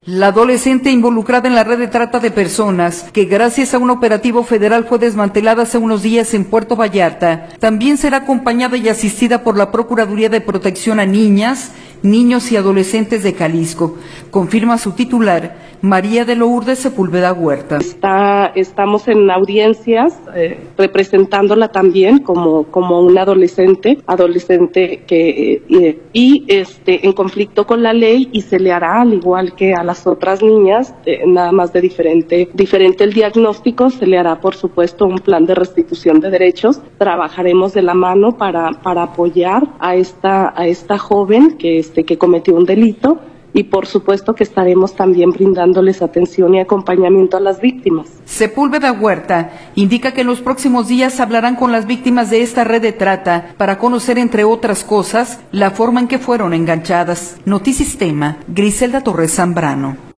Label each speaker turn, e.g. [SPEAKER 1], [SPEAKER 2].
[SPEAKER 1] La adolescente involucrada en la red de trata de personas, que gracias a un operativo federal fue desmantelada hace unos días en Puerto Vallarta, también será acompañada y asistida por la Procuraduría de Protección a Niñas, Niños y Adolescentes de Jalisco, confirma su titular, María de Lourdes Sepúlveda Huerta.
[SPEAKER 2] Estamos en audiencias representándola también como una adolescente que en conflicto con la ley, y se le hará al igual que a las otras niñas, nada más de diferente el diagnóstico. Se le hará por supuesto un plan de restitución de derechos. Trabajaremos de la mano para apoyar a esta joven que cometió un delito. Y por supuesto que estaremos también brindándoles atención y acompañamiento a las víctimas.
[SPEAKER 1] Sepúlveda Huerta indica que en los próximos días hablarán con las víctimas de esta red de trata para conocer, entre otras cosas, la forma en que fueron enganchadas. Notisistema, Griselda Torres Zambrano.